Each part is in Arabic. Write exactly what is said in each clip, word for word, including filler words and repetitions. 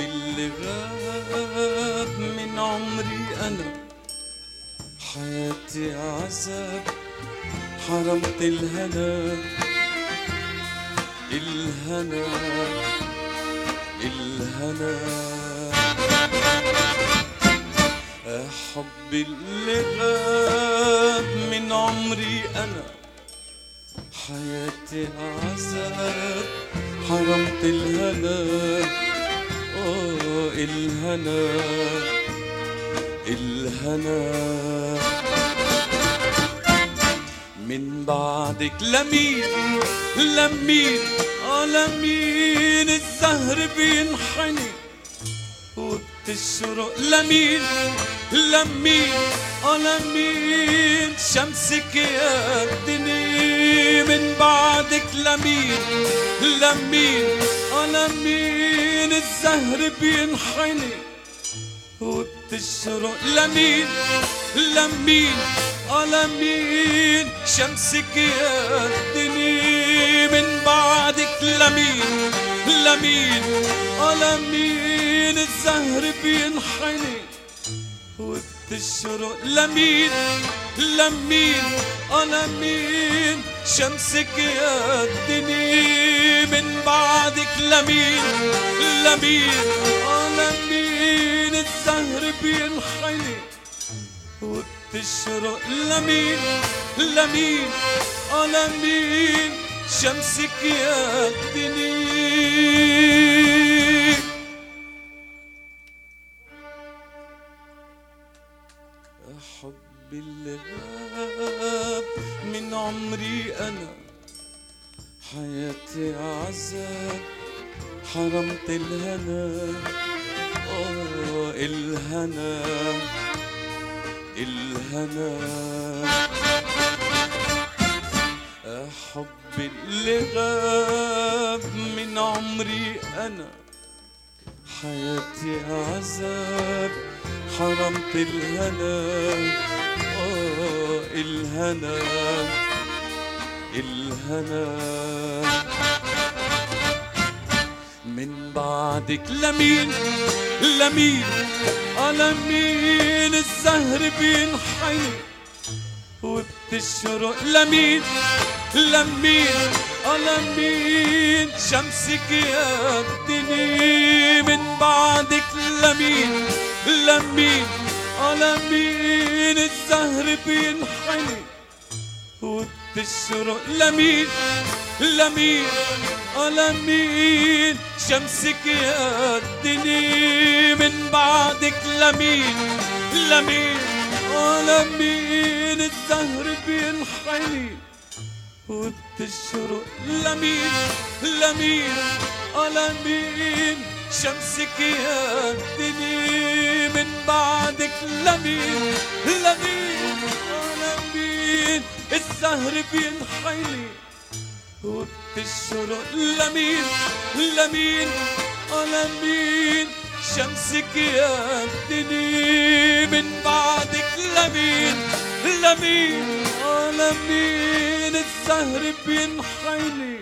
اللي غاب من عمري أنا، حياتي عذاب حرمت الهنا، الهنا الهنا. حبي اللي غاب من عمري أنا، حياتي عذاب حرمت الهنا، أوه الهنا الهنا. من بعدك لمين لمين آه لمين الزهر بينحني وبتشرق، لمين لمين آه لمين شمسك يا الدنيا. من بعدك لمين لمين آه لمين الزهر بينحني وبتشرق، لمين لمين آه لمين شمسك يا الدنيا. من بعدك لمين لمين آه لمين الزهر بينحني وبتشرق، لمين لمين آه لمين شمسك يا الدنيا. من بعدك لمين لمين آه لمين الزهر بينحني وبتشرق، لمين لمين آه لمين شمسك يا الدنيا. حبي اللي غاب من عمري أنا، حياتي عذاب حرمت الهنا، أوه الهنا الهنا. حبي اللي غاب من عمري أنا، حياتي عذاب حرمت الهنا، أوه الهنا الهنا. من بعدك لمين لمين آه لمين الزهر بينحني وبتشرق، لمين لمين آه لمين شمسك يا الدنيا. من بعدك لمين لمين آه لمين الزهر بينحني وبتشرق، لمين لمين آه لمين شمسك يا الدنيا. من بعدك لمين لمين آه لمين الزهر بينحني وبتشرق، لمين لمين آه لمين شمسك يا الدنيا. من بعدك لمين لمين آه لمين الزهر بينحني وبتشرق، لمين لمين آه لمين شمسك يا الدنيا. من بعدك لمين لمين آه لمين الزهر بينحني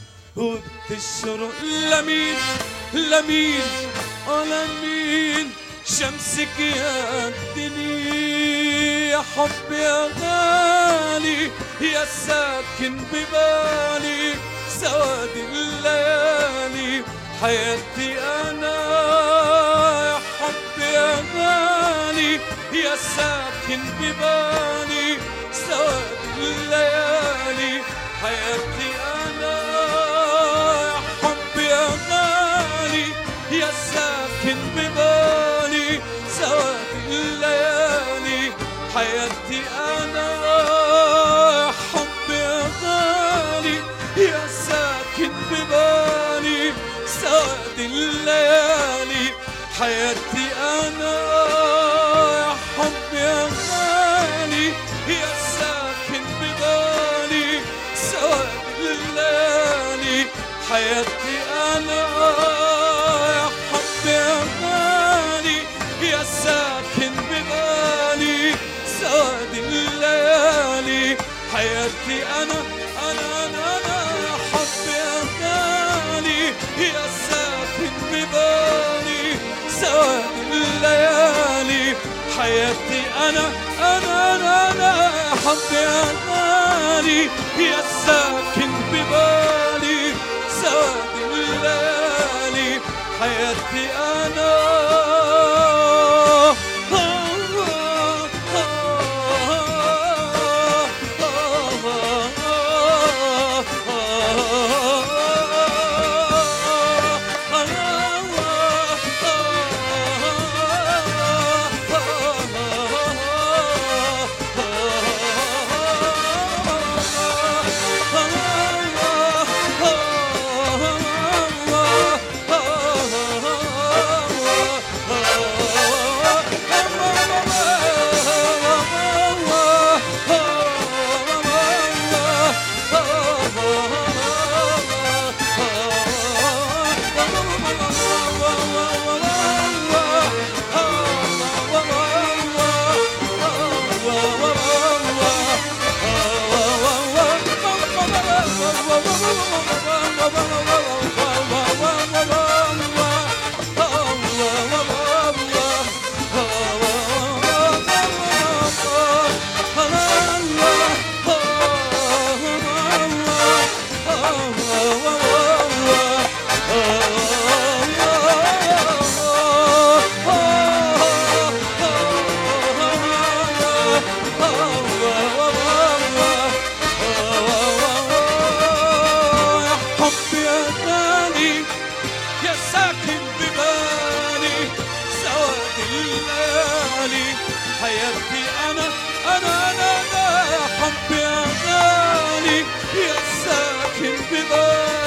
وبتشرق، لمين لمين آه لمين شمسك يا الدنيا. يا حب يا غالي يا ساكن ببالي، سواد الليالي حياتي أنا. يا حب يا غالي يا ساكن ببالي، سواد الليالي حياتي أنا. يا حب يا غالي يا ساكن ببالي، سواد الليالي حياتي أنا. يا حب يا غالي يا ساكن ببالي، سواد الليالي حياتي أنا. يا حب يا غالي يا ساكن ببالي، سواد الليالي حياتي أنا. يا حب يا غالي يا ساكن ببالي، سواد الليالي حياتي أنا أنا أنا أنا. يا حب يا غالي يا ساكن ببالي، حياتي أنا أنا أنا أنا حبي يا غالي يا ساكن ببالي سواد الليالي حياتي أنا حياتي أنا أنا أنا أنا حبي يا غالي يا ساكن ببالي